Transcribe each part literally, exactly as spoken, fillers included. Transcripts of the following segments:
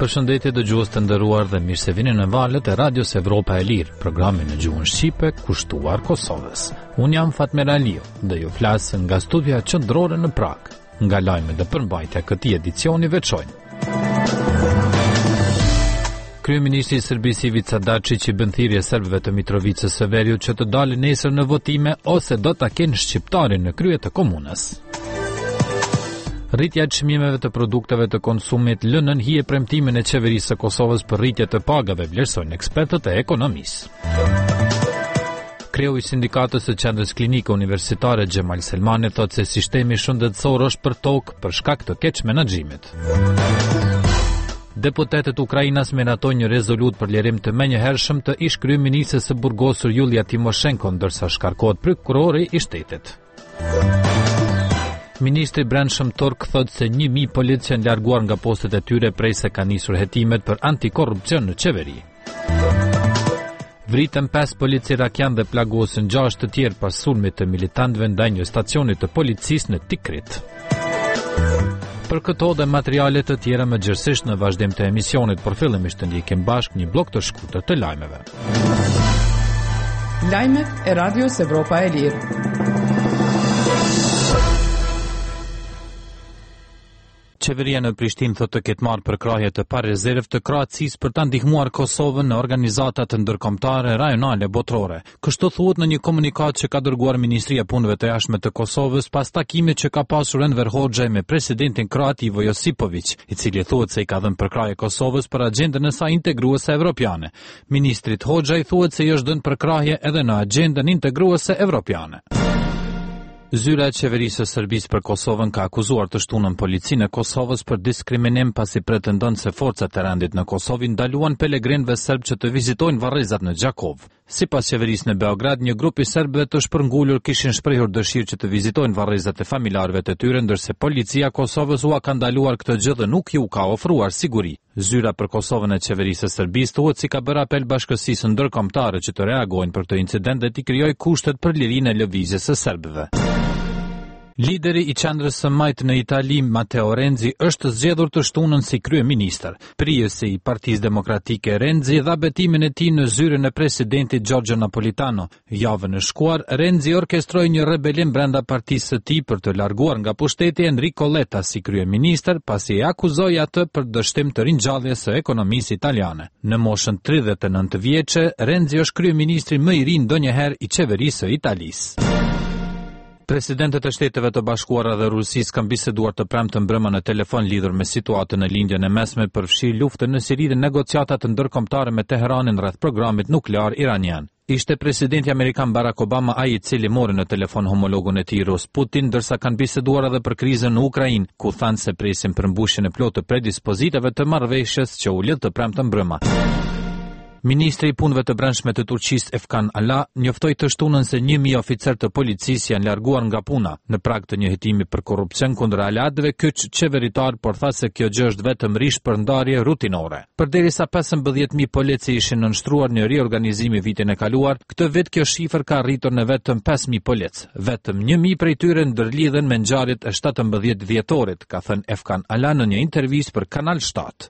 Përshëndetje dëgjues të nderuar dhe mirë se vini në valët e Radios Evropa e Lirë, programin në gjuhën shqipe kushtuar Kosovës. Unë jam Fatmer Aliu dhe ju flas nga studia qendrore në Prag. Nga lajmet dhe përmbajtja e këtij edicioni veçojnë. Kryeministri i Serbisë Ivica Dačić i bën thirrje serbëve të Mitrovicës së Veriut që të dalin nesër në votime ose do ta kenë shqiptarin në krye të komunës. Rritja e çmimeve të produkteve të konsumit lënën hije premtimin e qeverisë së Kosovës për rritje të pagave, vlerësojnë ekspertët e ekonomisë. Kreu i sindikatës së qendrës klinike universitare Xhemal Selmani thotë se sistemi shëndetësor është për tokë për shkak të keq menaxhimit. Deputetët Ukrainas miratojnë një rezolut për lirim të menjëhershëm të ish kryeministres së burgosur Julia Timoshenko, ndërsa shkarkohet prokurori i shtetit. Ministri i Brendshëm turk thotë se një mijë polic janë larguar nga postet e tyre prej se ka nisur hetimet për antikorrupcion në qeveri. Vritën pesë polic irakian dhe plagosën gjashtë të tjerë pas sulmit të militantëve ndaj një stacioni të policisë në Tikrit. Për këto dhe materiale të tjera më gjërësisht në vazhdim të emisionit, por fillimisht të ndjekim bashk një blok të shkurtër të lajmeve. Lajmet e Radios Evropa e Lirë. Qeveria në Prishtinë thotë të ketë marrë përkrahje të parezervë të Kroacisë për ta ndihmuar Kosovën në organizata të ndërkombëtare rajonale botërore. Kështu thuhet në një komunikat që ka dërguar Ministria e Punëve të Jashtme të Kosovës pas takimit që ka pasur Enver Hoxha me presidentin kroat Ivo Josipović, i cili thuhet se i ka dhënë përkrahje Kosovës për agjendën e saj integruese evropiane. Ministrit Hoxha i thuhet se i është dhënë përkrahje edhe në agjendën integruese evropiane. Zyra e qeverisë së Serbisë për Kosovën ka akuzuar të shtunën policinë e Kosovës për diskriminim pasi pretendon se forcat e rendit në Kosovë ndaluan pelegrinëve serb që të vizitojnë varrezat në Gjakov. Sipas qeverisë në Beograd, një grup i serbëve të shpërngulur kishin shprehur dëshirë që të vizitojnë varrezat e familjarëve të tyre, ndërsa policia e Kosovës u ka ndaluar këtë gjë dhe nuk ju ka ofruar siguri. Zyra për Kosovën e qeverisë së Serbisë thuhet si ka bërë apel bashkësisë ndërkombëtare që të reagojnë për këtë incident dhe të krijojë kushtet për lirinë e lëvizjes së serbëve. Lideri i qendrës së majtë në Itali, Matteo Renzi, është zgjedhur të shtunën si kryeministër. Prijesi i Partisë Demokratike Renzi dha betimin e tij në zyrën e presidentit Giorgio Napolitano. Javën e shkuar, Renzi orkestroi një rebelim brenda partisë së tij për të larguar nga pushteti Enrico Letta si kryeministër, pasi e akuzoi atë për dështim të ringjalljes së ekonomisë italiane. Në moshën tridhjetë e nëntë vjeçe, Renzi është kryeministri më i ri ndonjëherë i qeverisë së Italisë. Presidentët e Shteteve të Bashkuara dhe Rusisë kanë biseduar të premten mbrëmë në telefon lidhur me situatën në lindjen e mesme për fshi luftën në Siri dhe negociatat të ndërkombëtare me Teheranin rreth programit nuklear iranian. Ishte presidenti amerikan Barack Obama ai i cili mori në telefon homologun e tij rus Putin, ndërsa kanë biseduar edhe për krizën në Ukrainë, ku thanë se presin përmbushjen e plotë të predispozitave të marrëveshjes që u lidh të premten mbrëmë. Ministri i Punëve të Brendshme të Turqisë Efkan Ala njoftoi të shtunën se një mijë oficerë të policisë janë larguar nga puna në prag të një hetimi për korrupsion kundër alatëve kyç qeveritar, por tha se kjo gjë është vetëm rish për ndarje rutinore. Përderisa pesëmbëdhjetë mijë polici ishin nënshtruar në riorganizim vitin e kaluar, këtë vit kjo shifër ka arritur në vetëm pesë mijë polic. Vetëm një mijë prej tyre ndërlidhen me ngjarjet e shtatëmbëdhjetë dhjetorit, ka thënë Efkan Ala në një intervistë për Kanal shtat.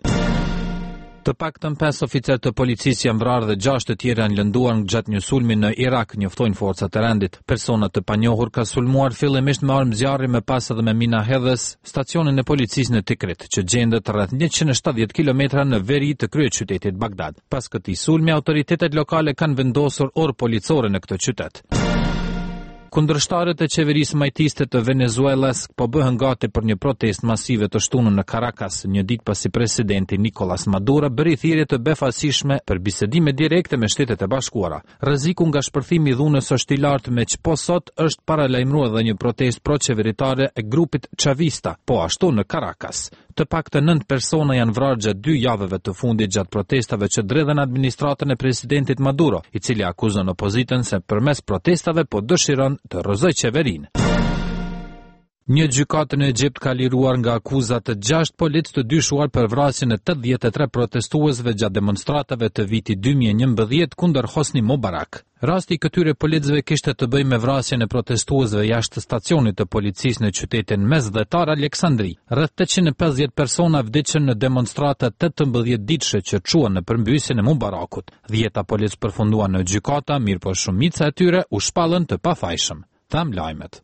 Të paktën pesë oficerë të policisë janë vrarë dhe gjashtë të tjerë janë lënduar gjatë një sulmi në Irak, njoftojnë forcat e rendit. Persona të panjohur ka sulmuar fillimisht me armë zjarri, me pas edhe me mina hedhës stacionin e policisë në Tikrit, që gjendet rreth njëqind e shtatëdhjetë kilometra në veri të kryeqytetit Bagdad. Pas këtij sulmi, autoritetet lokale kanë vendosur orë policore në këtë qytet. Kundërshtarët e qeverisë majtiste të Venezuelas po bëhen gati për një protestë masive të shtunën në Caracas, një ditë pasi presidenti Nicolas Maduro bëri thirrje të befasishme për bisedime direkte me Shtetet e Bashkuara. Rreziku nga shpërthimi i dhunës është i lartë, me që po sot është paralajmëruar edhe një protestë proqeveritare e grupit Chavista, po ashtu në Caracas. Të paktën nëntë persona janë vrarë gjatë dy javëve të fundit gjatë protestave që dredhen administratën e presidentit Maduro, i cili akuzon opozitën se përmes protestave po dëshiron të rrëzojë qeverinë. Një gjykatë në Egjipt ka liruar nga akuzat të gjashtë policë të dyshuar për vrasjen e tetëdhjetë e tre protestuesve gjatë demonstratave të vitit dy mijë e njëmbëdhjetë kundër Hosni Mubarak. Rasti i këtyre policëve kishte të bëjë me vrasjen e protestuesve jashtë stacionit të policisë në qytetin mesdhetar Aleksandri. Rreth tetëqind e pesëdhjetë persona vdiqën në demonstrata tetëmbëdhjetë ditëshe që çuan në përmbysjen e Mubarakut. dhjetë policë përfunduan në gjykata, mirëpo shumica e tyre u shpallën të pafajshëm. Tham lajmet.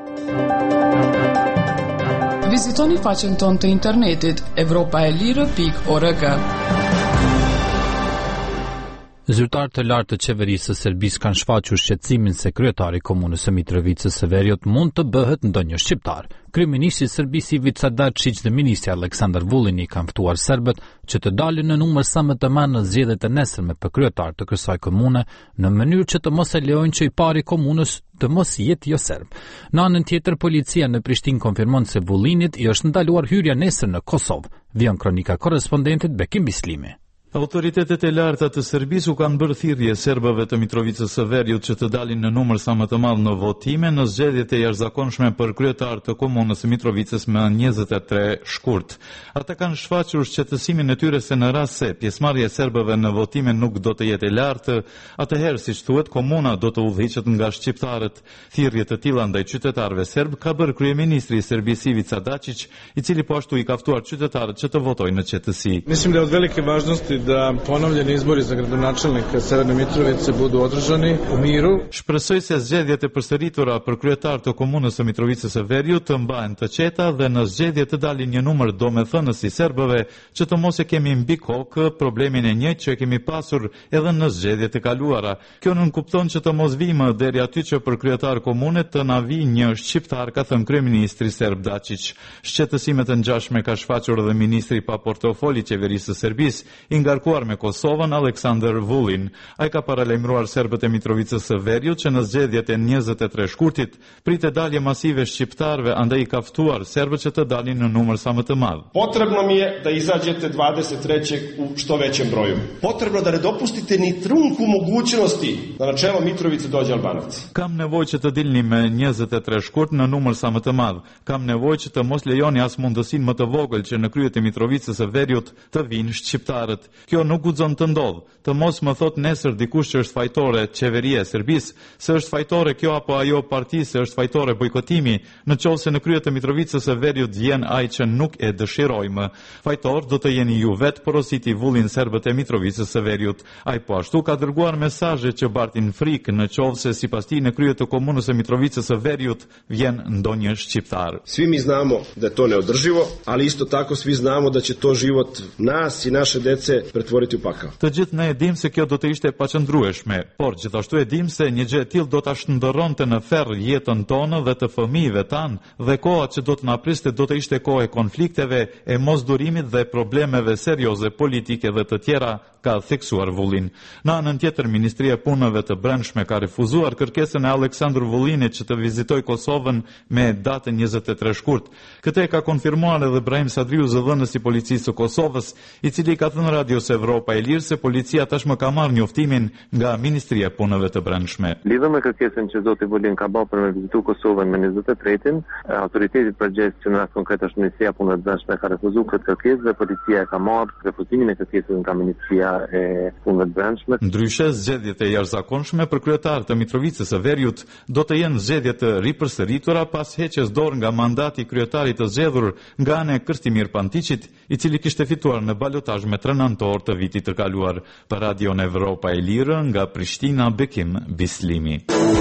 Vizitoni faqen tonë të internetit evropa e lirë pikë org. Zyrtarët të lartë të qeverisë së Serbisë kanë shfaqur shqetësimin se kryetari i komunës së Mitrovicës së Veriut mund të bëhet ndonjë shqiptar. Kryeministri i Serbisë Ivica Dačić dhe ministri Aleksandar Vulin i kanë ftuar serbët që të dalin në numër sa më të madh në zgjedhjet e nesërme për kryetar të kësaj komune, në mënyrë që të mos e lejojnë që i pari komunës të mos jetë jo serb. Në anën tjetër, policia në Prishtinë konfirmon se Vullinit i është ndaluar hyrja nesër në Kosovë. Vjen kronika korrespondentit Bekim Bislimi. Autoritetet e larta të Serbisë u kanë bërë thirrje serbëve të Mitrovicës së Veriut që të dalin në numër sa më të madh në votime në zgjedhjet e jashtëzakonshme për kryetar të komunës së Mitrovicës më njëzet e tre shkurt. Ata kanë shfaqur shqetësimin e tyre se në rast se pjesëmarrja e serbëve në votime nuk do të jetë e lartë, atëherë siç thuhet komuna do të udhëhiqet nga shqiptarët. Thirrje të tilla ndaj qytetarëve serb ka bërë kryeministri i Serbisë Ivica Dačić, i cili po ashtu i ka ftuar qytetarët që të votojnë në qetësi. Mislim da je od velike važnosti da ponovljeni izbori za gradonačelnika Severne Mitrovice budu održani u miru. Shpresoj se zgjedhjet e përsëritura për kryetar të komunës së Mitrovicës së Veriut të mbahen të qeta dhe në zgjedhje të dalin një numër domethënës i serbëve që të mos e kemi mbi kokë problemin e njëjtë që e kemi pasur edhe në zgjedhjet e kaluara. Kjo nuk kupton që të mos vijmë deri aty që për kryetar komune të na vijë një shqiptar, ka thënë kryeministri serb Dačić. Shqetësime të ngjashme ka shfaqur edhe ministri pa portofol i qeverisë së Serbisë, i ngarkuar me Kosovën Aleksandar Vulin. Ai ka paralajmëruar serbët e Mitrovicës së Veriut që në zgjedhjet e njëzet e tre shkurtit pritet dalje masive shqiptarëve, andaj i ka ftuar serbët që të dalin në numër sa më të madh. Potrebno mi je da izađete dvadeset trećeg u što većem broju. Potrebno da ne dopustite ni trunku mogućnosti da na čelo Mitrovice dođe Albanac. Kam nevojë që të dilni me njëzet e tre shkurt në numër sa më të madh. Kam nevojë që të mos lejoni as mundësinë më të vogël që në kryet e Mitrovicës së Veriut të vinë shqiptarët. Kjo nuk guxon të ndodh. Të mos më thot nesër dikush që është fajtore qeveria e Serbisë, se është fajtore kjo apo ajo parti, se është fajtore bojkotimi, në qovë se në kryet e Mitrovicës së Veriut vjen ai që nuk e dëshirojmë. Fajtor do të jeni ju vetë, porositi Vulin serbët e Mitrovicës së Veriut. Ai po ashtu ka dërguar mesazhe që bartin frikë në qovë se sipas tij në kryet të komunës së Mitrovicës së Veriut vjen ndonjë shqiptar. Svi mi znamo da je to neodrživo, ali isto tako svi znamo da će to život nas i naše dece pretvoriti u pakao. Të gjithë ne e dim se kjo do të ishte paqëndrueshme, por gjithashtu e dim se një gjë e tillë do ta shndërronte në ferr jetën tonë dhe të fëmijëve tan, dhe koha që do të na priste do të ishte kohë e konflikteve, e mosdurimit dhe problemeve serioze politike dhe të tjera, ka theksuar Vulin. Në anën tjetër, Ministria e Punëve të Brendshme ka refuzuar kërkesën e Aleksandr Vullinit që të vizitoj Kosovën me datën njëzet e tre shkurt. Këtë e ka konfirmuar edhe Brahim Sadriu, zëdhënësi i policisë së Kosovës, i cili ka thënë Radios Evropa e Lirë se policia tashmë ka marrë njoftimin nga Ministria e Punëve të Brendshme. Lidhur me kërkesën që zoti Vulin ka bërë për me vizitu Kosovën me njëzet e tretin, autoriteti përgjegjës që në rast konkret është Ministria e Punëve të Brendshme ka refuzuar këtë kërkesë dhe policia ka marrë refuzimin e kërkesës nga Ministria e Punëve të Brendshme. Ndryshe, zgjedhjet e jashtëzakonshme për kryetar të Mitrovicës së Veriut do të jenë zgjedhje të ripërsëritura pas heqjes dorë nga mandati i kryetarit të zgjedhur nga ana e Krstimir Pantiçit, i cili kishte fituar në balotazh me tre nëntor të vitit të kaluar. Për Radion Evropa e Lirë, nga Prishtina, Bekim Bislimi.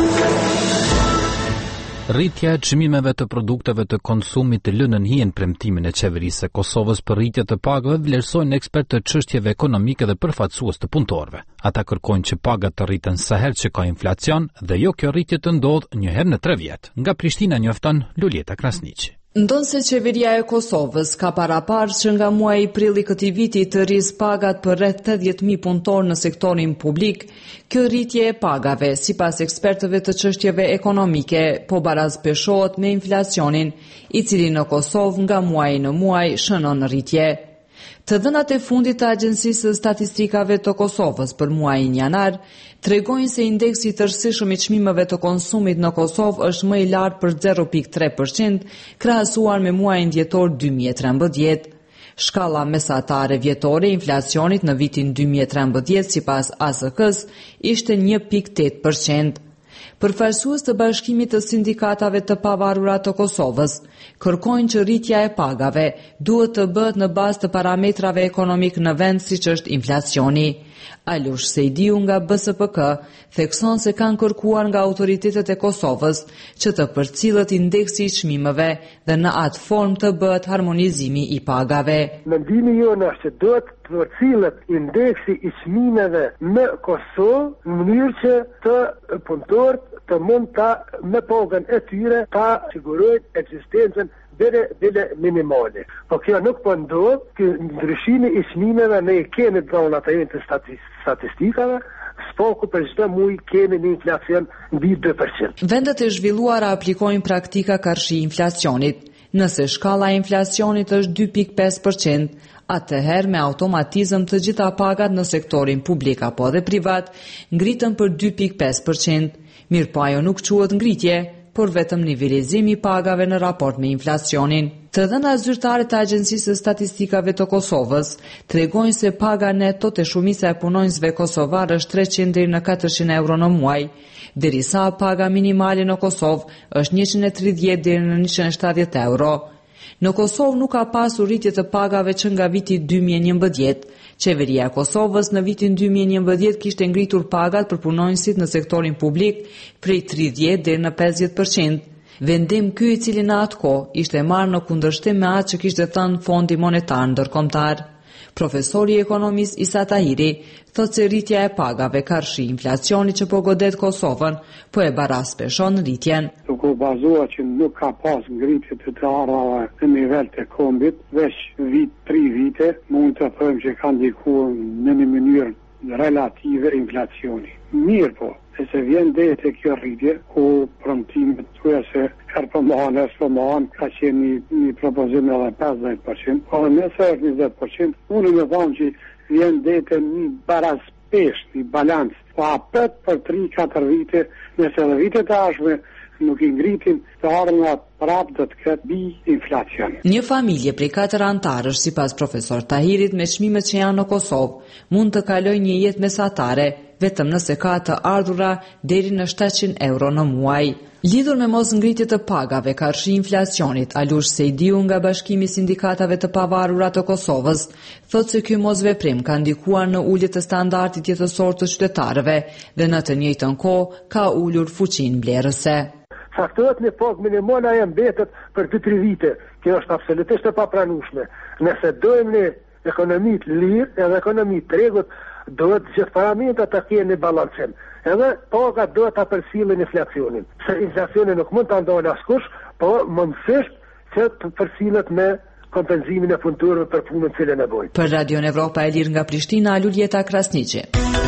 Rritja e çmimeve të produkteve të konsumit të lënë në hijen premtimin e qeverisë së Kosovës për rritje të pagave, vlerësojnë ekspertë të çështjeve ekonomike dhe përfaqësues të punëtorëve. Ata kërkojnë që pagat të rriten sa herë që ka inflacion dhe jo kjo rritje të ndodhë një herë në tre vjet. Nga Prishtina njofton Luljeta Krasniqi. Ndonë se qeveria e Kosovës ka paraparë që nga muaji i prilli këtij viti të rrisë pagat për rreth tetëdhjetë mijë punëtorë në sektorin publik, kjo rritje e pagave, sipas ekspertëve të çështjeve ekonomike, po barazpeshohet me inflacionin, i cili në Kosovë nga muaji në muaj shënon rritje. Të dhënat e fundit të Agjencisë së Statistikave të Kosovës për muajin janar tregojnë se indeksi i tërësishëm i çmimeve të konsumit në Kosovë është më i lartë për zero pikë tre përqind krahasuar me muajin dhjetor dy mijë e trembëdhjetë. Shkalla mesatare vjetore e inflacionit në vitin dy mijë e trembëdhjetë sipas A S K-s ishte një pikë tetë përqind. Përfaqësues të Bashkimit të Sindikatave të Pavarura të Kosovës kërkojnë që rritja e pagave duhet të bëhet në bazë të parametrave ekonomik në vend siç është inflacioni. Alush Sejdiu nga B S P K thekson se kanë kërkuar nga autoritetet e Kosovës që të përcillet indeksi i çmimeve dhe në atë formë të bëhet harmonizimi i pagave. Mendimi jonë është që duhet të përcillet indeksi i çmimeve në Kosovë në mënyrë që të punëtorët të mund ta me pagën e tyre ta sigurojnë ekzistencën deri deri minimale. Po kjo nuk po ndodh, ky ndryshimi i çmimeve ne kemi dronat e të statistikave, spoku për çdo muaj kemi një inflacion mbi dy përqind. Vendet e zhvilluara aplikojnë praktika karshi inflacionit. Nëse shkalla e inflacionit është dy pikë pesë përqind, atëherë me automatizëm të gjitha pagat në sektorin publik apo dhe privat ngritën për dy pikë pesë përqind. Mirë po ajo nuk quhet ngritje, por vetëm nivelizimi i pagave në raport me inflacionin. Të dhënat zyrtare të Agjencisë së Statistikave të Kosovës tregojnë se paga neto të shumica e punonjësve kosovar është treqind deri në katërqind euro në muaj, derisa paga minimale në Kosovë është njëqind e tridhjetë deri në njëqind e shtatëdhjetë euro. Në Kosovë nuk ka pasur rritje të pagave që nga viti dy mijë e njëmbëdhjetë. Qeveria e Kosovës në vitin dy mijë e njëmbëdhjetë kishte ngritur pagat për punonjësit në sektorin publik prej tridhjetë deri në pesëdhjetë përqind. Vendim ky i cili në atë kohë ishte marrë në kundërshtim me atë që kishte thënë Fondi Monetar Ndërkombëtar. Profesori i ekonomisë Isa Tahiri thotë se rritja e pagave karshi inflacionit që po godet Kosovën, po e baraspeshon rritjen. Duke u bazuar që nuk ka pas ngritje të të ardhave në nivel të kombit, veç vit, tri vite, mund të thëmë që kanë ndikuar në një mënyrë relative inflacioni. Mirë po, e se vjen dhe të kjo rritje, ku premtimet tuja se kërpëmahan e shpëmahan ka qenë një, një propozim edhe pesëdhjetë përqind, po nëse është njëzet përqind, unë me thamë që vjen dhe të një baraspesh, një balans, po apet për tri katër vite, nëse dhe vite të ashme nuk i ngritin të ardhënat prap do të ketë bi inflacion. Një familje prej katër antarësh, sipas profesor Tahirit, me çmimet që janë në Kosovë, mund të kalojë një jetë mesatare vetëm nëse ka të ardhura deri në shtatëqind euro në muaj. Lidhur me mos ngritje të pagave karshi inflacionit, Alush Sejdiu nga Bashkimi i Sindikatave të Pavarura të Kosovës thotë se ky mosveprim ka ndikuar në ulje të standardit jetësor të qytetarëve dhe në të njëjtën kohë ka ulur fuqinë mbledhëse. Faktohet një pagë minimale ajo mbetet për dy tri vite. Kjo është absolutisht e papranueshme. Nëse dojmë një ekonomi të lirë edhe ekonomi të rregullt, duhet gjithë parametrat të kenë një balancim. Edhe pagat duhet ta përcjellin inflacionin. Se inflacioni nuk mund ta ndalë askush, po mundësisht që të përcjellet me kompenzimin e punëtorëve për punën që e nevojnë. Për Radio Evropa e Lirë nga Prishtina, Luljeta Krasniqi.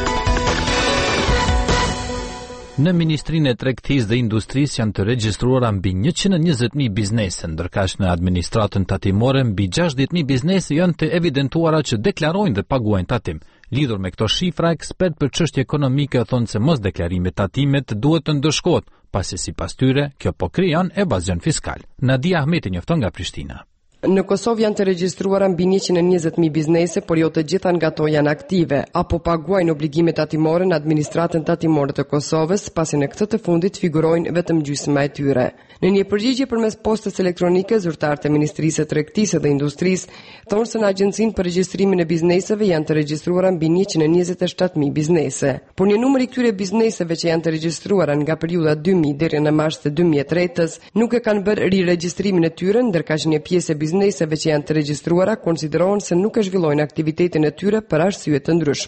Në Ministrinë e Tregtisë dhe Industrisë janë të regjistruara mbi njëqind e njëzet mijë biznese, ndërkaq në administratën tatimore mbi gjashtëdhjetë mijë biznese janë të evidentuara që deklarojnë dhe paguajnë tatim. Lidhur me këto shifra, ekspert për çështje ekonomike thonë se mos deklarimi tatimet duhet të ndëshkohet, pasi sipas tyre kjo po krijon evazion fiskal. Nadia Ahmeti njofton nga Prishtina. Në Kosovë janë të regjistruara mbi njëqind e njëzet mijë biznese, por jo të gjitha nga ato janë aktive apo paguajnë obligime tatimore në administratën tatimore të Kosovës, pasi në këtë të fundit figurojnë vetëm gjysma e tyre. Në një përgjigje përmes postës elektronike, zyrtarët e Ministrisë së Tregtisë dhe Industrisë thonë se në Agjencinë për Regjistrimin e Bizneseve janë të regjistruara mbi njëqind e njëzet e shtatë mijë biznese. Por një numër i këtyre bizneseve që janë të regjistruara nga periudha dy mijë deri në mars të dy mijë e tretë nuk e kanë bërë riregjistrimin e tyre, ndërkaq një pjesë e bizneseve që janë të regjistruara konsiderohen se nuk e zhvillojnë aktivitetin e tyre për arsye të ndryshme.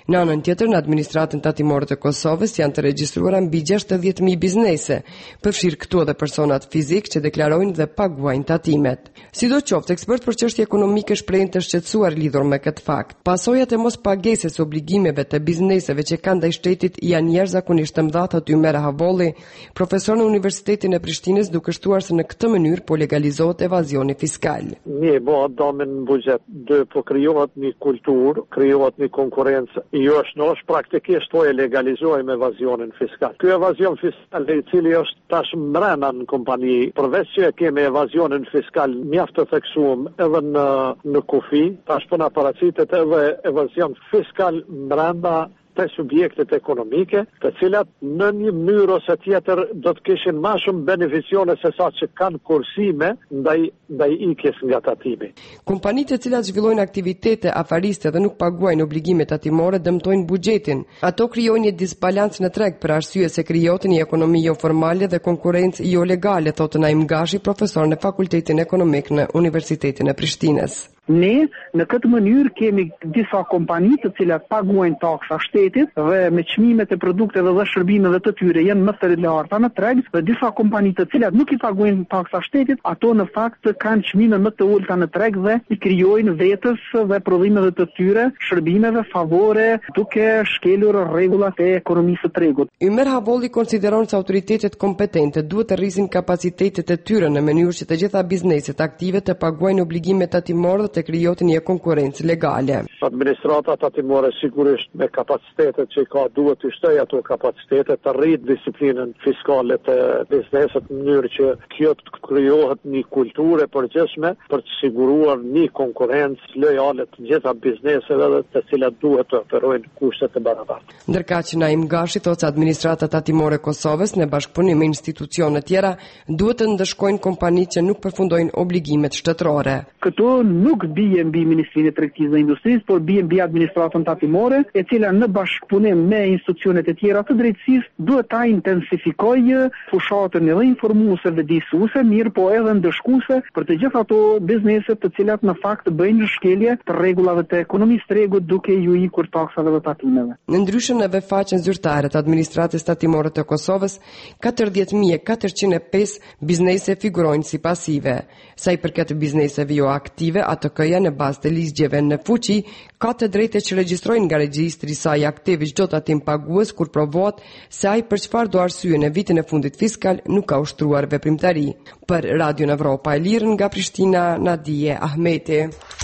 Në anën tjetër, në administratën tatimore të Kosovës janë të regjistruara mbi gjashtëdhjetë mijë biznese, përfshirë këtu edhe personat fizik që deklarojnë dhe paguajnë tatimet. Sidoqoftë, ekspert për çështje ekonomike shprehin të shqetësuar lidhur me këtë fakt. Pasojat e mospagesës së obligimeve të bizneseve që kanë ndaj shtetit janë jashtëzakonisht të mëdha, thotë Ymer Havolli, profesor në Universitetin e Prishtinës, duke shtuar se në këtë mënyrë po legalizohet evazioni fiskal. Një bëhet damin në bugjet, dy po krijohet një kulturë, krijohet një konkurrencë, jo është në është praktikisht po e legalizojmë evazionin fiskal. Ky evazion fiskal i cili është tash mbrana në kompani, përveç që kemi evazionin fiskal mjaft të theksuar edhe në në kufi, tash po na paraqitet edhe evazion fiskal mbrana të subjektet ekonomike, të cilat në një mënyrë ose tjetër do të kishin më shumë beneficione se sa që kanë kursime ndaj ndaj ikjes nga tatimi. Kompanitë të cilat zhvillojnë aktivitete afariste dhe nuk paguajnë obligime tatimore dëmtojnë buxhetin. Ato krijojnë një disbalancë në treg për arsye se krijohet një ekonomi jo formale dhe konkurrencë jo legale, thotë Naim Gashi, profesor në Fakultetin Ekonomik në Universitetin e Prishtinës. Ne në këtë mënyrë kemi disa kompani të cilat paguajnë taksa shtetit dhe me çmimet e produkteve dhe shërbimeve të tyre janë më të larta në treg, dhe disa kompani të cilat nuk i paguajnë taksa shtetit, ato në fakt kanë çmime më të ulta në treg dhe i krijojnë vetes dhe prodhimeve të tyre shërbimeve favore duke shkelur rregullat e ekonomisë së tregut. Ymer Havolli konsideron se autoritetet kompetente duhet të rrisin kapacitetet e tyre në mënyrë që të gjitha bizneset aktive të paguajnë obligimet tatimore të krijohet një konkurrencë legale. Administrata tatimore sigurisht me kapacitetet që ka duhet të shtojë ato kapacitete të rrit disiplinën fiskale të bizneset në mënyrë që kjo të krijohet një kulturë e përgjithshme për të siguruar një konkurrencë lojale të gjitha bizneseve dhe të cilat duhet të oferojnë kushte të barabarta. Ndërkaq Naim Gashi thotë se administrata tatimore e Kosovës në bashkëpunim me institucione të tjera duhet të ndëshkojnë kompanitë që nuk përfundojnë obligimet shtetërore. Këtu nuk bie mbi Ministrinë e Tregtisë dhe Industrisë, por bie mbi administratën tatimore, e cila në bashkëpunim me institucionet e tjera të drejtësisë duhet ta intensifikojë fushatën edhe informuese dhe disuese, mirë po edhe ndëshkuese për të gjitha ato biznese të cilat në fakt bëjnë shkelje të rregullave të ekonomisë tregut duke ju ikur taksave dhe tatimeve. Në ndryshën e faqen zyrtare të administratës tatimore të Kosovës, katërdhjetë mijë e katërqind e pesë biznese figurojnë si pasive. Sa i përket bizneseve jo aktive, A T K-ja në bazë të ligjeve në fuqi ka të drejtë që regjistrojnë nga regjistri i saj aktiv çdo tatim pagues kur provohet se ai për çfarë do arsye në vitin e fundit fiskal nuk ka ushtruar veprimtari. Për Radio Evropa e Lirë nga Prishtina, Nadije Ahmeti.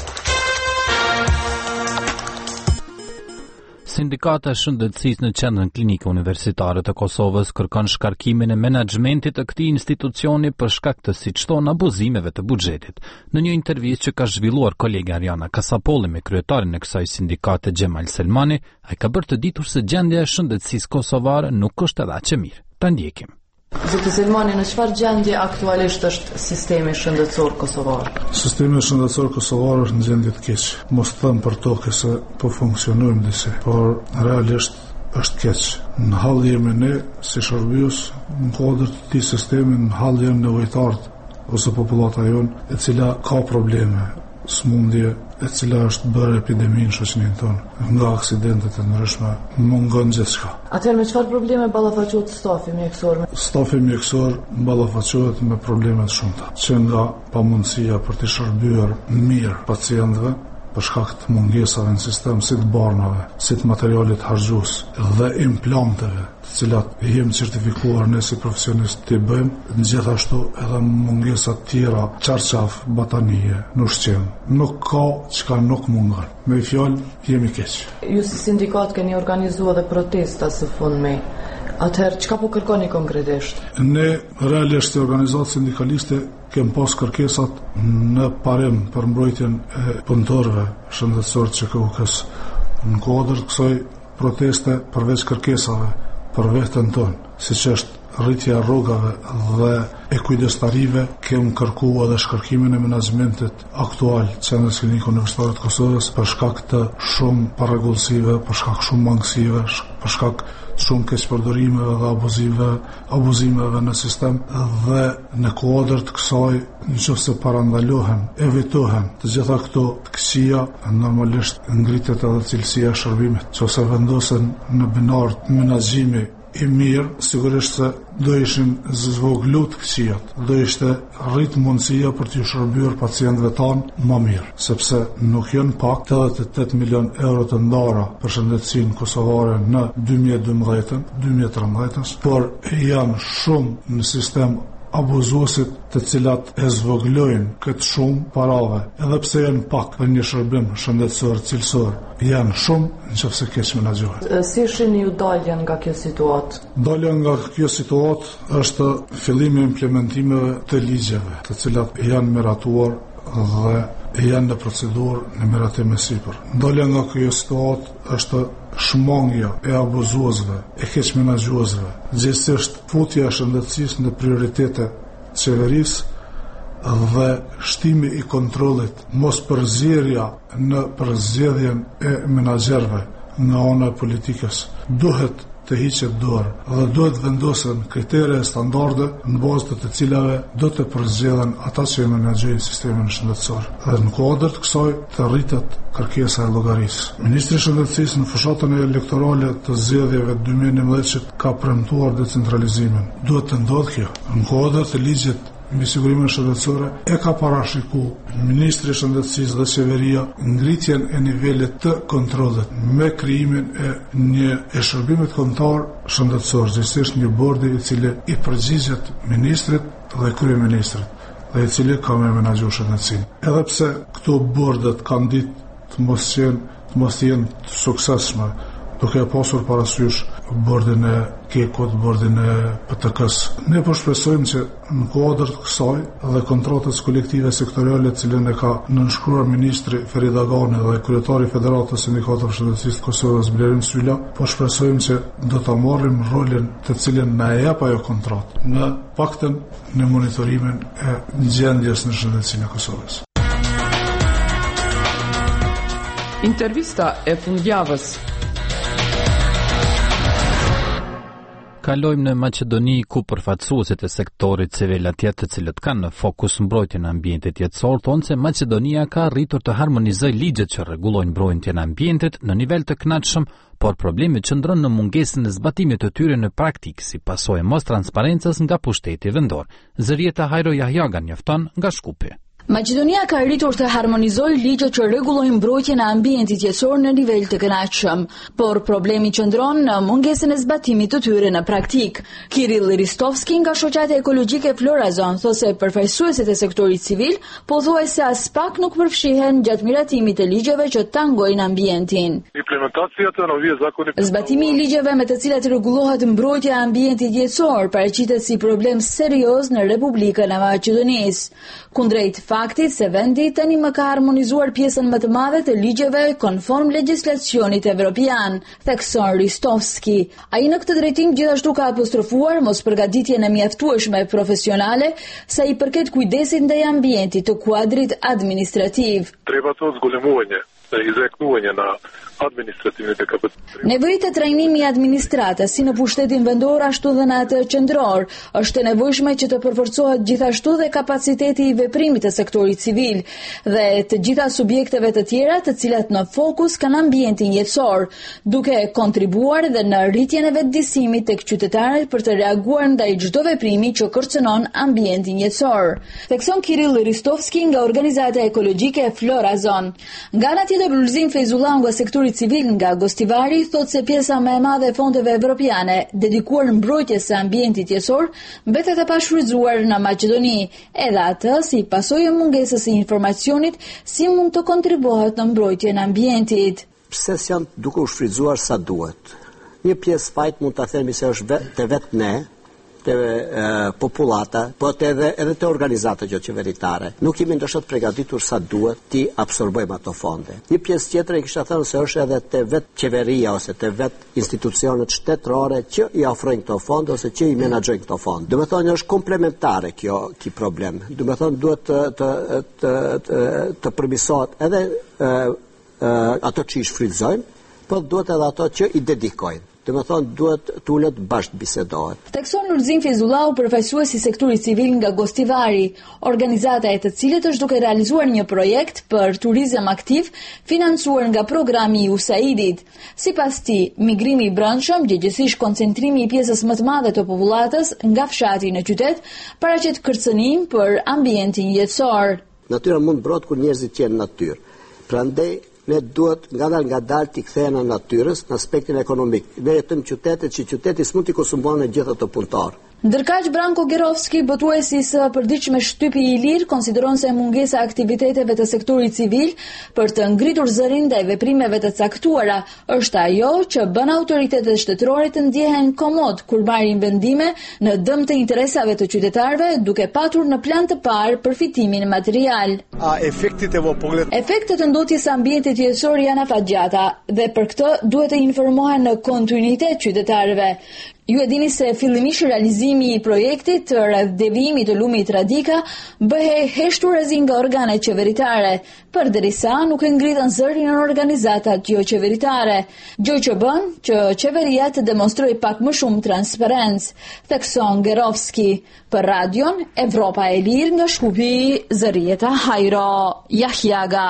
Sindikata e shëndetësisë në qendrën klinike universitare të Kosovës kërkon shkarkimin e menaxhmentit të këtij institucioni për shkak të siç thonë abuzimeve të buxhetit. Në një intervistë që ka zhvilluar kolegi Ariana Kasapolli me kryetarin e kësaj sindikate Xhemal Selmani, ai ka bërë të ditur se gjendja e shëndetësisë kosovare nuk është edhe aq e mirë. Ta ndjekim. Zoti Selmani, në çfarë gjendje aktualisht është sistemi shëndetësor kosovar? Sistemi shëndetësor kosovar është në gjendje të keq. Mos them për tokë se po funksionojmë disi, por realisht është keq. Në hall jemi ne si shërbëes në kuadër të këtij sistemi, në hall jemi nevojtarët ose popullata jonë e cila ka probleme, smundje, e cila është bërë epidemi në shoqërinë tonë, nga aksidentet e ndryshme, mungon gjithçka. Atëherë me çfarë probleme ballafaqohet stafi mjekësor? Stafi mjekësor ballafaqohet me probleme të shumta, që nga pamundësia për të shërbyer mirë pacientëve për shkak të mungesave në sistem, si të barnave, si të materialit harxhues dhe implanteve, të cilat jemi certifikuar ne si profesionistë të bëjmë, gjithashtu edhe mungesa tjera, çarçaf, batanie, në ushqim. Nuk ka çka nuk mungon. Me fjalë jemi keq. Ju si sindikat keni organizuar dhe protesta së fundmi. Atëherë, çka po kërkoni konkretisht? Ne, realisht, organizatë sindikaliste, kem pas kërkesat në parim për mbrojtjen e punëtorëve shëndetësor që KUK-s. Në kuadër të kësaj proteste, përveç kërkesave për veten tonë, siç është rritja e rrogave dhe e kujdestarive, kem kërkuar edhe shkarkimin e menaxhmentit aktual të Qendrës Klinike Universitare të Kosovës për shkak të shumë parregullsive, për shkak shumë mangësive, për shkak shumë keqpërdorimeve dhe abuzimeve, abuzimeve në sistem dhe në kuadër të kësaj nëse parandalohen, evitohen të gjitha këto të këqija, normalisht ngritet edhe cilësia e shërbimit. Nëse vendosen në binar të menaxhimi i mirë, sigurisht se do ishin zvoglu të këqijat, do ishte rrit mundësia për t'ju shërbyer pacientëve tanë më mirë, sepse nuk janë pak tetëdhjetë e tetë milion euro të ndara për shëndetësinë kosovare në dy mijë e dymbëdhjetë dy mijë e tridhjetë, por janë shumë në sistem abuzuesit të cilat e zvoglojnë këtë shumë parave, edhe pse janë pak për një shërbim shëndetësor cilësor, janë shumë nëse keq menaxhohen. Si shihni ju daljen nga kjo situatë? Dalja nga kjo situatë është fillimi i implementimeve të ligjeve, të cilat janë miratuar dhe janë në procedurë në miratim e sipër. Dalja nga kjo situatë është shmangja e abuzuesve, e keq menaxhuesve, gjithsesi futja e shëndetësisë në prioritete qeverisë dhe shtimi i kontrollit, mos përzierja në përzgjedhjen e menaxherëve nga ana e politikës. Duhet të hiqet dorë dhe duhet vendosen kritere e standarde në bazë të të cilave do të përzgjedhen ata që menaxhojnë sistemin shëndetësor. Dhe në kuadër të kësaj të rritet kërkesa e llogarisë. Ministri i Shëndetësisë në fushatën e elektorale të zgjedhjeve dy mijë e njëmbëdhjetë ka premtuar decentralizimin. Duhet të ndodhë kjo. Në kuadër të ligjit mbi sigurimin shëndetësor e ka parashikuar Ministri i Shëndetësisë dhe qeveria ngritjen e nivelit të kontrollit me krijimin e një e shërbimit kombëtar shëndetësor, gjithsesi një bordi i cili i përgjigjet ministrit dhe kryeministrit dhe i cili ka me menaxhu shëndetësinë. Edhe pse këto bordet kanë ditë të mos jenë të mos jenë të suksesshme, duke e pasur parasysh bordin e Kekut, bordin e P T K-s. Ne po shpresojmë që në kuadër të kësaj dhe kontratës kolektive sektoriale të cilën e ka nënshkruar ministri Ferit Agani dhe kryetari i Federatës Sindikatave Shëndetësisë të Kosovës Blerim Sylla, po shpresojmë që do ta marrim rolin të cilën na e jep ajo kontratë në paktën në monitorimin e gjendjes në shëndetësinë e Kosovës. Intervista e fundjavës. Kalojmë në Maqedoni, ku përfaqësuesit e sektorit civil atje të cilët kanë në fokus mbrojtjen e ambientit jetësor, thonë se Maqedonia ka arritur të harmonizojë ligjet që rregullojnë mbrojtjen e ambientit në nivel të kënaqshëm, por problemi qëndron në mungesën e zbatimit të tyre në praktikë si pasojë mos transparencës nga pushteti vendor. Zërieta Hajro Jahjaga njofton nga Shkupi. Maqedonia ka arritur të harmonizojë ligje që rregullojnë mbrojtjen e ambientit jetësor në nivel të kënaqshëm, por problemi qëndron në mungesën e zbatimit të tyre në praktik. Kirill Ristovski nga shoqata ekologjike Florazon thotë se përfaqësuesit e sektorit civil pothuajse as pak nuk përfshihen gjatë miratimit të ligjeve që tangojnë ambientin. Zbatimi i ligjeve me të cilat rregullohet mbrojtja e ambientit jetësor paraqitet si problem serioz në Republikën e Maqedonisë. Kundrejt faktit se vendi tani më ka harmonizuar pjesën më të madhe të ligjeve konform legjislacionit evropian, thekson Ristovski. Ai në këtë drejtim gjithashtu ka apostrofuar mos përgatitjen e mjaftueshme profesionale sa i përket kujdesit ndaj ambientit të kuadrit administrativ. Treba to zgolemovanje, izreknuanje na administrativne kapacitete. Nevojit e trajnimi i administratës si në pushtetin vendor ashtu dhe në atë qendror është e nevojshme që të përforcohet gjithashtu dhe kapaciteti i veprimit të sektorit civil dhe të gjitha subjekteve të tjera të cilat në fokus kanë ambientin jetësor, duke kontribuar dhe në rritjen e vetëdijsimit tek qytetarët për të reaguar ndaj çdo veprimi që kërcënon ambientin jetësor. Thekson Kirill Ristovski nga organizata ekologjike Florazon. Nga ana tjetër Lulzim Feyzullah nga sektori civil nga Gostivari thot se pjesa më e madhe e fondeve evropiane dedikuar mbrojtjes së ambientit jetësor mbetet e pashfrytzuar në Maqedoni, edhe atë si pasojë e mungesës së informacionit si mund të kontribuohet në mbrojtjen e ambientit. Pse janë duke u shfrytzuar sa duhet? Një pjesë fajt mund ta themi se është vet, të vetë ne, të e, populata, po të edhe, edhe të organizata që qeveritare. Nuk jemi ndoshta të përgatitur sa duhet ti absorbojmë ato fonde. Një pjesë tjetër e kisha thënë se është edhe të vet qeveria ose të vet institucionet shtetërore që i ofrojnë këto fonde ose që i menaxhojnë këto fonde. Do të thonë është komplementare kjo ky problem. Do të thonë duhet të të të të, të përmirësohet edhe e, e, ato që i shfrytëzojnë, po duhet edhe ato që i dedikojnë. Dhe më thonë, duhet tulet bashkë bisedohet. Thekson Lulzim Fizullau, përfaqësues i sektorit civil nga Gostivari, organizata e të cilit është duke realizuar një projekt për turizëm aktiv financuar nga programi i U S A I D-it. Sipas tij, migrimi i brendshëm, gjithsesi koncentrimi i pjesës më të madhe të popullatës nga fshati në qytet, paraqet kërcënim për ambientin jetësor. Natyra mund mbrojt kur njerëzit qenë në natyrë. Prandaj ne duhet nga dal nga dal t'i kthehen në natyrës në aspektin ekonomik. Ne jetojmë qytetet që qyteti s'mund t'i konsumon në gjithë ato punëtar. Ndërkaq Branko Gerovski, botuesi i së përditshme Shtypi i Lirë, konsideron se mungesa e aktiviteteve të sektorit civil për të ngritur zërin ndaj veprimeve të caktuara është ajo që bën autoritetet shtetërore të ndjehen komod kur marrin vendime në dëm të interesave të qytetarëve, duke patur në plan të parë përfitimin material. A efektet e vopullet? Efektet të ndotjes së ambientit jetësor janë afatgjata dhe për këtë duhet të informohen në kontinuitet qytetarëve. Ju e dini se fillimisht realizimi i projektit rreth devijimit të lumit Radika bëhej heshturezi nga organet qeveritare, përderisa nuk e ngritën zërin në organizatat jo qeveritare, gjë që bën që qeveria të demonstrojë pak më shumë transparencë, thekson Gerovski. Për radion Evropa e Lirë nga Shkupi, Zërieta Hajro, Jahjaga.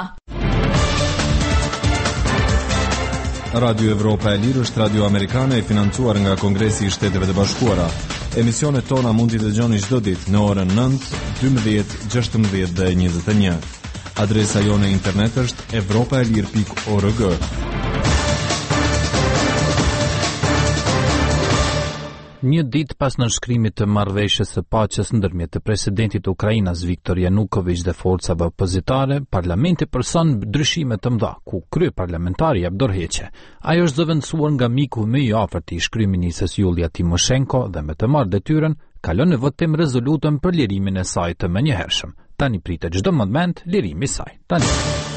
Radio Evropa e Lirë është radio amerikane e financuar nga Kongresi i Shteteve të Bashkuara. Emisionet tona mund t'i dëgjoni çdo ditë në orën nëntë, dymbëdhjetë, gjashtëmbëdhjetë dhe njëzet e një. Adresa jone internet është evropaelir pikë org. Një ditë pas nënshkrimit të marrëveshjes së paqes ndërmjet të presidentit të Ukrainës Viktor Yanukovych dhe forcave opozitare, parlamenti përson ndryshime të mëdha, ku kryeparlamentari jep dorëheqje. Ajo është zëvendësuar nga miku më i afërt i kryeministres Julia Timoshenko dhe me të marrë detyrën kalon në votim rezolutën për lirimin e saj të menjëhershëm. Tani pritet çdo moment lirimi i saj. Tani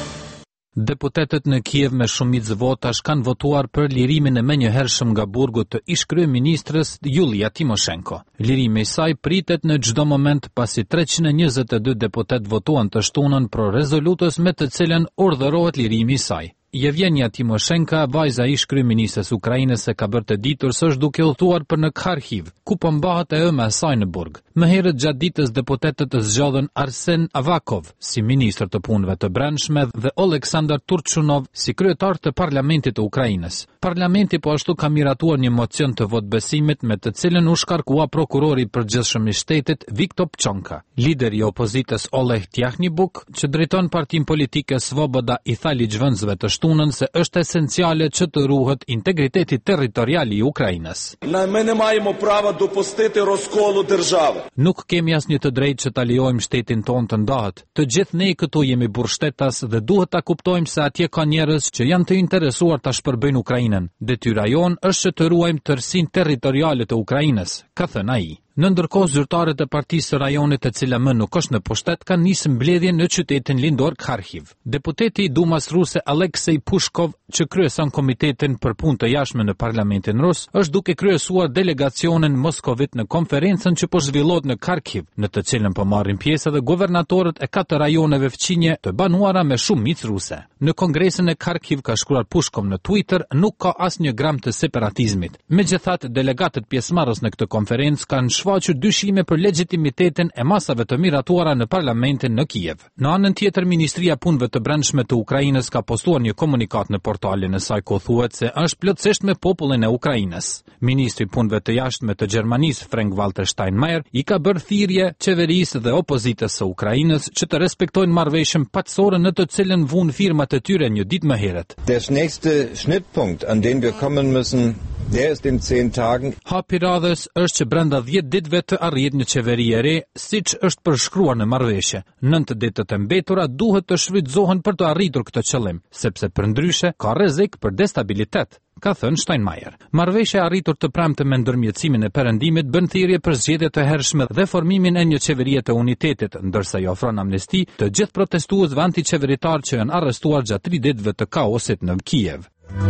Deputetët në Kiev me shumicë votash kanë votuar për lirimin e menjëhershëm nga burgu të ish-kryeministres Julia Timoshenko. Lirimi i saj pritet në çdo moment pasi treqind e njëzet e dy deputet votuan të shtunën pro rezolutës me të cilën urdhërohet lirimi i saj. Yevgenia Timoshenko, vajza e ish-kryeministres Ukrainës, e ka bërë të ditur se është duke udhëtuar për në Kharkiv, ku po mbahet e ëma e saj në burg. Më herët gjatë ditës deputetët zgjodhen Arsen Avakov si ministër të punëve të brendshme dhe Oleksandr Turchunov si kryetar të parlamentit të Ukrainës. Parlamenti po ashtu ka miratuar një mocion të votbesimit me të cilën u shkarkua prokurori i përgjithshëm i shtetit Viktor Pchonka. Lideri i opozitës Oleg Tyahnibuk, që drejton partinë politike Svoboda, i tha ligjvënësve të shtunën se është esenciale që të ruhet integriteti territorial i Ukrainës. Ми не маємо права допустити розколу держави. Nuk kemi asnjë të drejtë që ta lejojmë shtetin tonë të ndahet. Të gjithë ne këtu jemi burgshtetas dhe duhet ta kuptojmë se atje ka njerëz që janë të interesuar ta shpërbëjnë Ukrainën. Detyra jonë është që të ruajmë tërësinë territoriale të Ukrainës, ka thënë ai. Në ndërkohë, zyrtarët e partisë së rajonit, e cila më nuk është në pushtet, kanë nisë mbledhjen në qytetin lindor Kharkiv. Deputeti i Dumas ruse Aleksej Pushkov, që kryeson komitetin për punë të jashtme në parlamentin rus, është duke kryesuar delegacionin moskovit në konferencën që po zhvillohet në Kharkiv, në të cilën po marrin pjesë edhe guvernatorët e katër rajoneve fqinje të banuara me shumicë ruse. Në kongresin e Kharkiv, ka shkruar Pushkov në Twitter, nuk ka asnjë gram të separatizmit. Megjithatë, delegatët pjesëmarrës në këtë konferencë kanë shfaqur dyshime për legjitimitetin e masave të miratuara në parlamentin në Kiev. Në anën tjetër, Ministria e Punëve të Brendshme të Ukrainës ka postuar një komunikat në portalin e saj ku thuhet se është plotësisht me popullin e Ukrainës. Ministri i Punëve të Jashtme të Gjermanisë Frank-Walter Steinmeier i ka bërë thirrje qeverisë dhe opozitës së Ukrainës që të respektojnë marrëveshjen paqësore në të cilën vuan firmat e tyre një ditë më herët. Der nächste Schnittpunkt, an den wir kommen müssen, der ist in zehn Tagen. Hapi radhës është që brenda dhjetë ditëve të arrihet një qeveri e re, siç është përshkruar në marrëveshje. Nëntë ditët e mbetura duhet të shfrytëzohen për të arritur këtë qëllim, sepse përndryshe ka rrezik për destabilitet, ka thënë Steinmeier. Marrëveshja e arritur të premte me ndërmjetësimin e perëndimit bën thirrje për zgjedhje të hershme dhe formimin e një qeverie të unitetit, ndërsa i ofron amnesti të gjithë protestuesve antiqeveritar që janë arrestuar gjatë tri ditëve të kaosit në Kiev.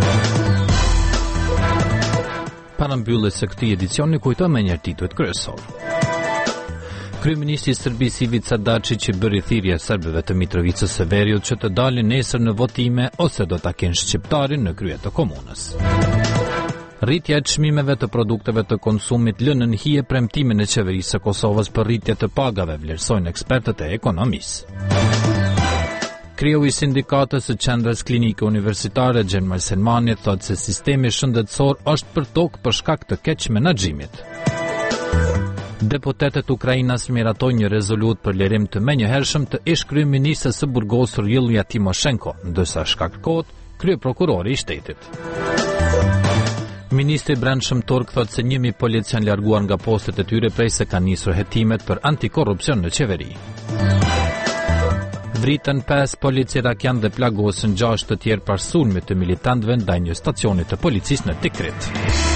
Para mbylljes së këtij edicioni kujtojmë me një titull kryesor. Kryeministri i Serbisë Ivica Dačić që bëri thirrje serbëve të Mitrovicës së Veriut që të dalin nesër në votime ose do ta kenë shqiptarin në krye të komunës. Rritja e çmimeve të produkteve të konsumit lënë në hije premtimin e qeverisë së Kosovës për rritje të pagave, vlerësojnë ekspertët e ekonomisë. Kreu i sindikatës së qendrës klinike universitare Gjenmar Selmani thotë se sistemi shëndetësor është për tokë për shkak të keq menaxhimit. Deputetët ukrainas miratojnë një rezolut për lirim të menjëhershëm të ish kryeministres së burgosur Yulia Timoshenko, ndërsa shkaktohet kryeprokurori i shtetit. Ministri i Brendshëm turk thotë se një mijë polic janë larguar nga postet e tyre prej se kanë nisur hetimet për antikorrupsion në qeveri. Vritën pesë polici irakian dhe plagosën gjashtë të tjerë pas sulmit të militantëve ndaj një stacioni të policisë në Tikrit.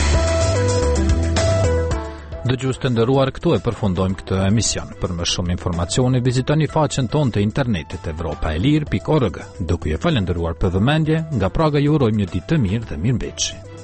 Dëgjues të nderuar, këtu e përfundojmë këtë emision. Për më shumë informacione vizitoni faqen tonë të internetit evropa e lirë pikë org. Duke ju falendëruar për vëmendje, nga Praga ju urojmë një ditë të mirë dhe mirëmbëjtje.